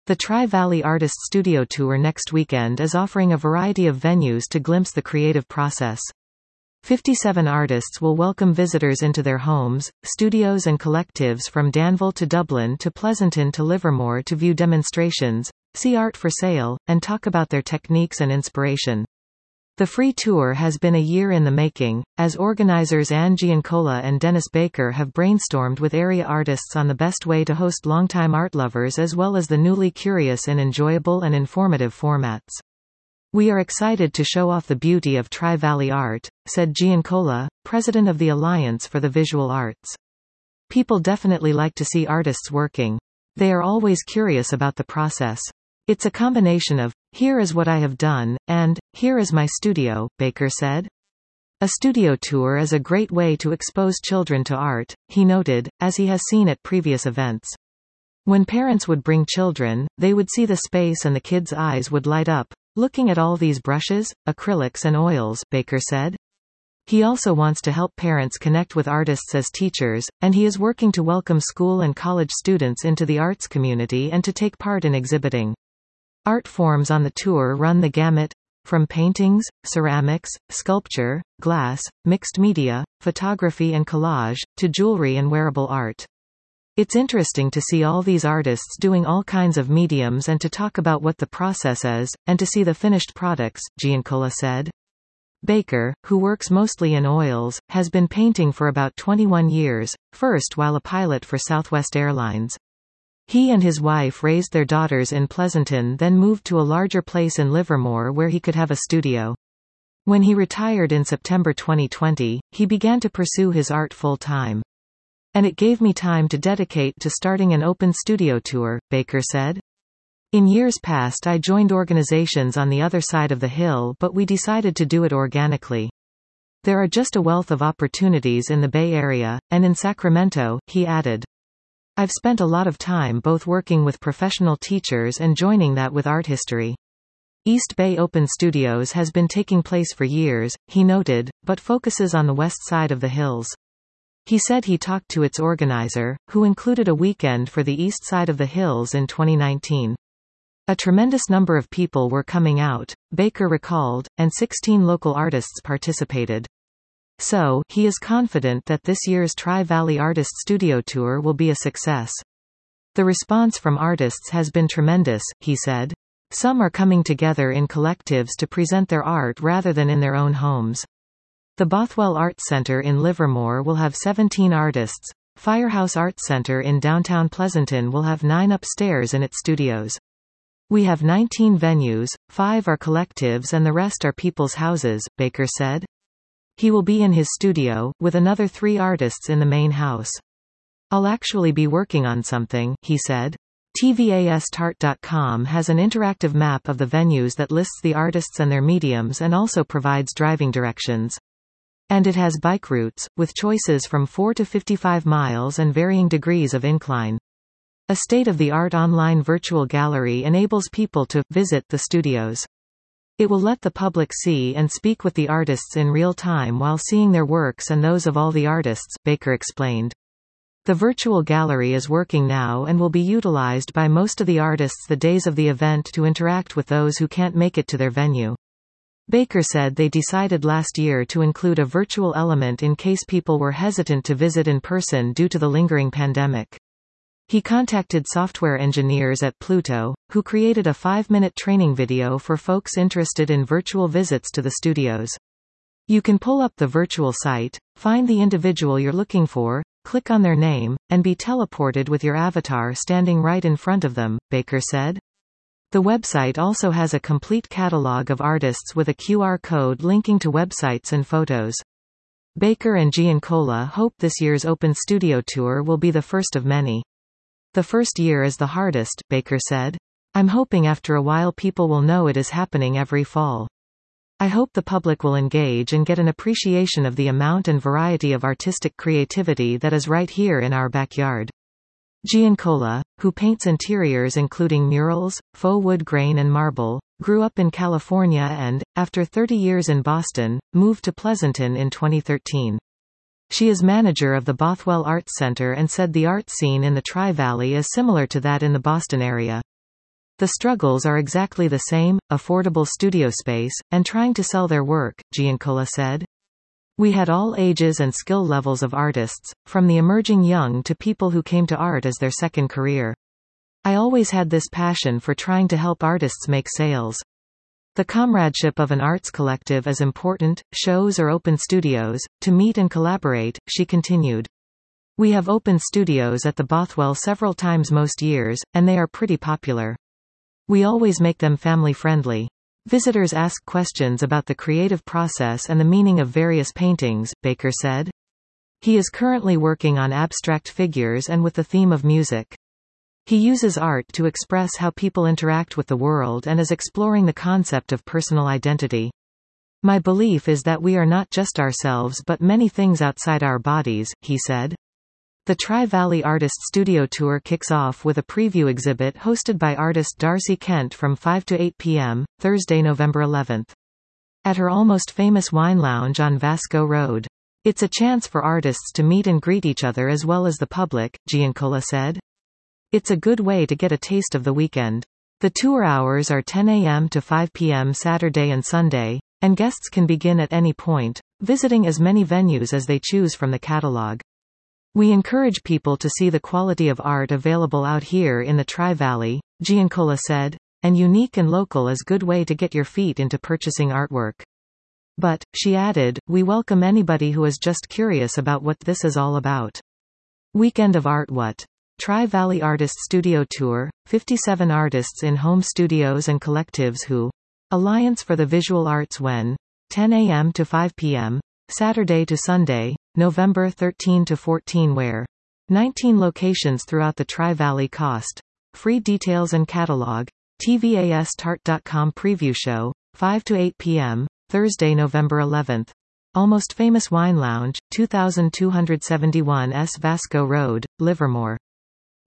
The Tri-Valley Artists Studio Tour next weekend is offering a variety of venues to glimpse the creative process. 57 artists will welcome visitors into their homes, studios and collectives from Danville to Dublin to Pleasanton to Livermore to view demonstrations, see art for sale, and talk about their techniques and inspiration. The free tour has been a year in the making, as organizers Anne Giancola and Dennis Baker have brainstormed with area artists on the best way to host longtime art lovers as well as the newly curious in enjoyable and informative formats. "We are excited to show off the beauty of Tri-Valley art," said Giancola, president of the Alliance for the Visual Arts. "People definitely like to see artists working. They are always curious about the process. It's a combination of, 'Here is what I have done,' and 'Here is my studio,'" Baker said. A studio tour is a great way to expose children to art, he noted, as he has seen at previous events. When parents would bring children, they would see the space and the kids' eyes would light up, looking at all these brushes, acrylics and oils, Baker said. He also wants to help parents connect with artists as teachers, and he is working to welcome school and college students into the arts community and to take part in exhibiting. Art forms on the tour run the gamut, from paintings, ceramics, sculpture, glass, mixed media, photography and collage, to jewelry and wearable art. "It's interesting to see all these artists doing all kinds of mediums and to talk about what the process is, and to see the finished products," Giancola said. Baker, who works mostly in oils, has been painting for about 21 years, first while a pilot for Southwest Airlines. He and his wife raised their daughters in Pleasanton, then moved to a larger place in Livermore where he could have a studio. When he retired in September 2020, he began to pursue his art full-time. "And it gave me time to dedicate to starting an open studio tour," Baker said. "In years past I joined organizations on the other side of the hill, but we decided to do it organically. There are just a wealth of opportunities in the Bay Area, and in Sacramento," he added. "I've spent a lot of time both working with professional teachers and joining that with art history. East Bay Open Studios has been taking place for years," he noted, but focuses on the west side of the hills. He said he talked to its organizer, who included a weekend for the east side of the hills in 2019. "A tremendous number of people were coming out," Baker recalled, and 16 local artists participated. So, he is confident that this year's Tri-Valley Artists Studio Tour will be a success. "The response from artists has been tremendous," he said. "Some are coming together in collectives to present their art rather than in their own homes." The Bothwell Arts Center in Livermore will have 17 artists. Firehouse Arts Center in downtown Pleasanton will have 9 upstairs in its studios. "We have 19 venues, 5 are collectives and the rest are people's houses," Baker said. He will be in his studio, with another 3 artists in the main house. "I'll actually be working on something," he said. TVASTart.com has an interactive map of the venues that lists the artists and their mediums and also provides driving directions. And it has bike routes, with choices from 4 to 55 miles and varying degrees of incline. A state-of-the-art online virtual gallery enables people to visit the studios. It will let the public see and speak with the artists in real time while seeing their works and those of all the artists, Baker explained. The virtual gallery is working now and will be utilized by most of the artists the days of the event to interact with those who can't make it to their venue. Baker said they decided last year to include a virtual element in case people were hesitant to visit in person due to the lingering pandemic. He contacted software engineers at Pluto, who created a 5-minute training video for folks interested in virtual visits to the studios. You can pull up the virtual site, find the individual you're looking for, click on their name, and be teleported with your avatar standing right in front of them, Baker said. The website also has a complete catalog of artists with a QR code linking to websites and photos. Baker and Giancola hope this year's Open Studio Tour will be the first of many. "The first year is the hardest," Baker said. "I'm hoping after a while people will know it is happening every fall. I hope the public will engage and get an appreciation of the amount and variety of artistic creativity that is right here in our backyard." Giancola, who paints interiors including murals, faux wood grain and marble, grew up in California and, after 30 years in Boston, moved to Pleasanton in 2013. She is manager of the Bothwell Arts Center and said the art scene in the Tri-Valley is similar to that in the Boston area. The struggles are exactly the same: affordable studio space, and trying to sell their work, Giancola said. We had all ages and skill levels of artists, from the emerging young to people who came to art as their second career. I always had this passion for trying to help artists make sales. The comradeship of an arts collective is important, shows or open studios, to meet and collaborate, she continued. We have opened studios at the Bothwell several times most years, and they are pretty popular. We always make them family-friendly. Visitors ask questions about the creative process and the meaning of various paintings, Baker said. He is currently working on abstract figures and with the theme of music. He uses art to express how people interact with the world and is exploring the concept of personal identity. My belief is that we are not just ourselves but many things outside our bodies, he said. The Tri-Valley Artist Studio Tour kicks off with a preview exhibit hosted by artist Darcy Kent from 5 to 8 p.m., Thursday, November 11th. At her Almost Famous Wine Lounge on Vasco Road. It's a chance for artists to meet and greet each other as well as the public, Giancola said. It's a good way to get a taste of the weekend. The tour hours are 10 a.m. to 5 p.m. Saturday and Sunday, and guests can begin at any point, visiting as many venues as they choose from the catalog. We encourage people to see the quality of art available out here in the Tri-Valley, Giancola said, and unique and local is a good way to get your feet into purchasing artwork. But, she added, we welcome anybody who is just curious about what this is all about. Weekend of Art. What? Tri-Valley Artist Studio Tour, 57 artists in home studios and collectives who. Alliance for the Visual Arts when. 10 a.m. to 5 p.m., Saturday to Sunday, November 13 to 14 where. 19 locations throughout the Tri-Valley cost. Free details and catalog. TVASTart.com preview show, 5 to 8 p.m., Thursday, November 11th. Almost Famous Wine Lounge, 2271 S Vasco Road, Livermore.